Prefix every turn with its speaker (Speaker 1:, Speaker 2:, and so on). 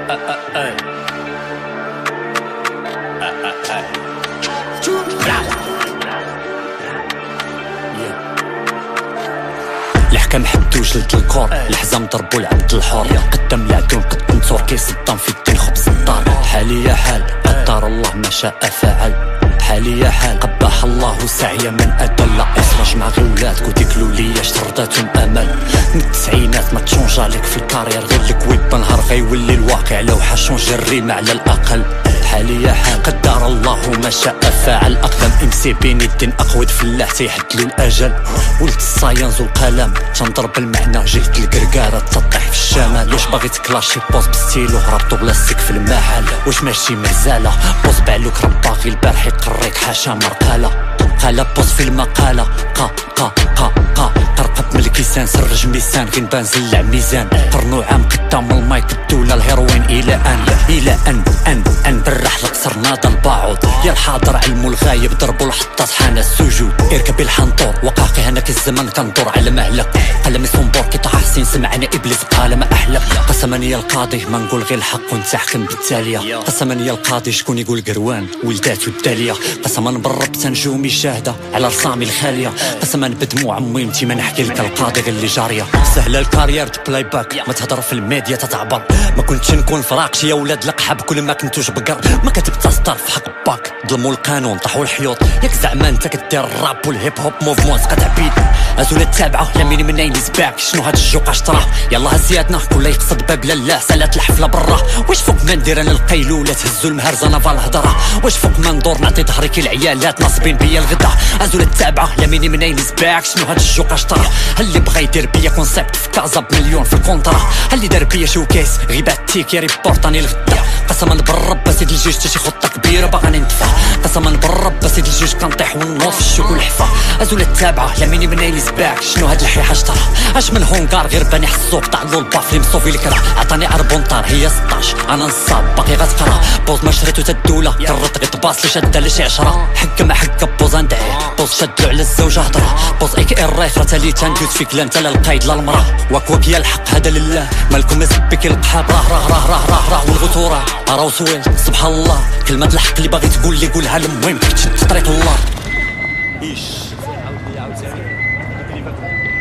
Speaker 1: الحكام حدو جلد الكور، الحزام ضربو العبد الحر، قدام العدو قدم تور كيصدم في الدين خبز الدار. حالي يا حال قدر الله ما شاء فعل، حالي يا حال قبح الله سعيا من أدل. إخرج مع غي ولادك وديكلو ليا شرداتهم أمل. من التسعينات ما تشونج عليك في الكارير، غير الكويب نهار غيولي الواقع لو حشونج الريم على الأقل. حالي يا حال قدر الله ما شاء فعل، أقدم امسي بين الدين أقود فلاح تيحدلو الأجل. ولد الصاينز والقلم تنضرب المعنى، جهد القرقارة تطيح في الشمال. واش باغي تكلاشي بوز بستيلو هربطو بلاستيك في المحل، واش ماشي مهزالة بوز بعلوك راه باغي البارح يقريك حاشا مرقالة. قالة بوز في المقالة قا قا قا قا قرقب من الكيسان سرج ميسان غير نبان زلع ميزان. قرنو عام قدام المايك الدولة الهيروين إلى أن برح القصر ناضى الباعوض. يا الحاضر علمو الغايب ضربو الحطاط حان السجود. اركب الحنطور وقاقي هناك الزمن كندور على مهلك. قلمي صنبور كيطاح حسين سمعنا إبليس قال ما أحلك. قسما يا القاضي ما نقول غير الحق ونتحكم بالتالية. قسما يا القاضي شكون يقول قروان ولداتو الدالية. قسما بالرب تنجومي شاهدة على رسامي الخالية. قسما بدموع امي انتي ما نحكي لك القاضي غير اللي جارية. سهلة الكارير بلاي باك ما تهضر في الميديا تتعبر. ما كنتش نكون فراقش يا ولاد القحاب كل ما كنتوش بقر. ما كتبت ستار في حق باك ظلموا القانون طاحوا الحيوط. ياك زعما انت كدير الراب والهيب هوب موفمون سقط عبيد. ازول التابعه لا مين منين يسباك شنو هاد الجوق اشتراه. يلا زيادنا كل يقصد باب لاله سالات الحفله برا. واش فوق ما ندير انا القيلوله تهزو المهرزانه فالهضره. واش فوق ما ندور نعطي ظهري كي العيالات ناصبين بيا الغدا. ازول التابعه لا مين منين يسباك شنو هاد الجوق اشتراه. اللي بغى يدير بيا كونسيبت في كازا بمليون في الكونطرا. اللي دار بيا شوكيس غيبات تيكي ريبورتاني الغدا. قسما بالرب سيد الجيش تشي خطه كبيره باغا ننتفع. قسما بالرب سيد الجيش كنطيح ونوض في الشوك والحفا. ازول التابعه لا مين منين يسباك شنو هاد الحيحه اشترا. اش من هونكار غير باني حسوق طعلو الباف لي مصوفي الكرا. عطاني عربونطار هي 16 انا نصاب باقي غتقرا. بوز ما شريتو تا الدوله كرط غير طباس لي شاده لشي 10. حك ما حك بوز ندعي بوز شدو على الزوجه هضره. بوز ايك الريخ راه تالي تندوز فيك لا انت لا القايد لا المراه. واك يا الحق هذا لله مالكم يسبك القحاب راه والغثوره راه وصويل سبحان الله. كلمه الحق اللي باغي تقول لي قولها المهم تشد طريق الله.